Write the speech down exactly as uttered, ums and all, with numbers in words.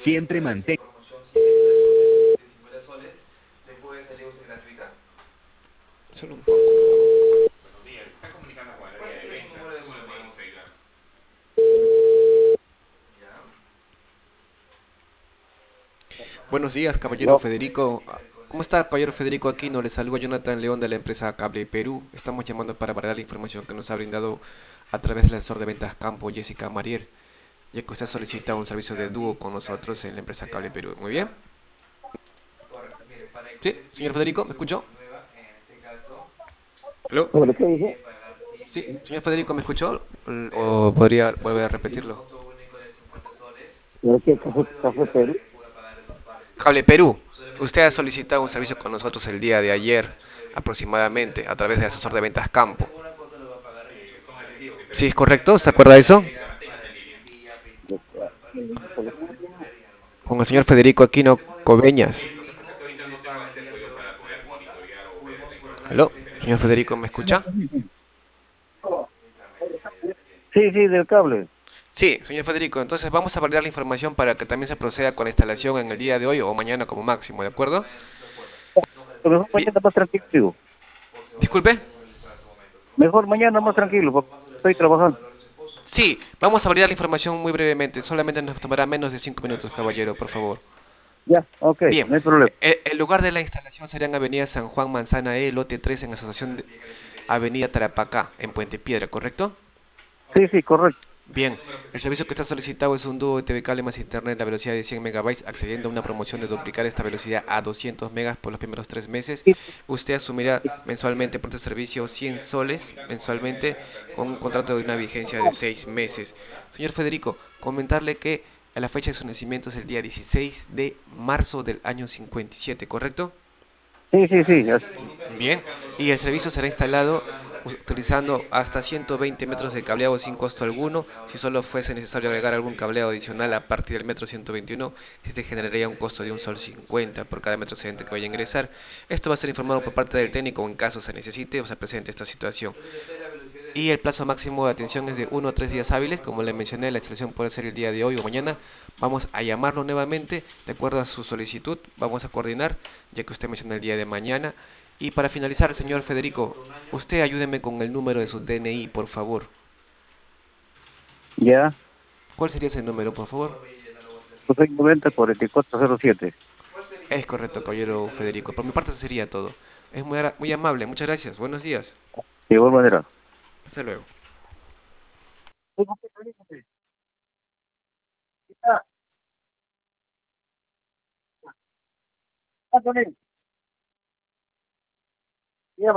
Siempre mantén. Solo un poco. Buenos días, caballero No, Federico. ¿Cómo está, caballero Federico Aquino? Le saluda Jonathan León de la empresa Cable Perú. Estamos llamando para validar la información que nos ha brindado a través del asesor de ventas campo, Jessica Marier, ya que usted solicita un servicio de dúo con nosotros en la empresa Cable Perú. Muy bien. Sí, señor Federico, ¿me escuchó? ¿Aló? ¿sobre qué dice? Sí, señor Federico, ¿me escuchó? ¿O podría volver a repetirlo? ¿Sobre qué café, café Perú? Cable Perú, usted ha solicitado un servicio con nosotros el día de ayer, aproximadamente, a través del asesor de ventas campo. ¿Sí es correcto? ¿Se acuerda de eso? Con el señor Federico Aquino Coveñas. ¿Aló? Señor Federico, ¿me escucha? Sí, sí, del cable. Sí, señor Federico, entonces vamos a validar la información para que también se proceda con la instalación en el día de hoy o mañana como máximo, ¿de acuerdo? Pero mejor Bien. mañana más tranquilo, digo. Disculpe. Mejor mañana más tranquilo, porque estoy trabajando. Sí, vamos a validar la información muy brevemente, solamente nos tomará menos de cinco minutos, caballero, por favor. Ya, ok, Bien, no hay problema. el, el lugar de la instalación sería en Avenida San Juan Manzana E, lote tres, en Asociación de Avenida Tarapacá, en Puente Piedra, ¿correcto? Sí, sí, correcto. Bien, el servicio que está solicitado es un dúo de T V cable más internet a velocidad de cien megabytes, accediendo a una promoción de duplicar esta velocidad a doscientos megas por los primeros tres meses. Sí, Usted asumirá mensualmente por este servicio cien soles mensualmente con un contrato de una vigencia de seis meses. Señor Federico, comentarle que a la fecha de su nacimiento es el día dieciséis de marzo del año cincuenta y siete, ¿correcto? sí, sí, sí, ya- Bien, y el servicio será instalado utilizando hasta ciento veinte metros de cableado sin costo alguno. Si solo fuese necesario agregar algún cableado adicional a partir del metro ciento veintiuno, este generaría un costo de un sol cincuenta por cada metro excedente que vaya a ingresar. Esto va a ser informado por parte del técnico en caso se necesite o se presente esta situación. Y el plazo máximo de atención es de uno a tres días hábiles. Como le mencioné, la instalación puede ser el día de hoy o mañana. Vamos a llamarlo nuevamente de acuerdo a su solicitud. Vamos a coordinar, ya que usted menciona el día de mañana. Y para finalizar, señor Federico, usted ayúdeme con el número de su D N I, por favor. ya. ¿Cuál sería ese número, por favor? Soy noventa cuarenta y cuatro cero siete. Es correcto, caballero Federico. Por mi parte, eso sería todo. Es muy, muy amable. Muchas gracias. Buenos días. De igual manera. Hasta luego. Ah, con él.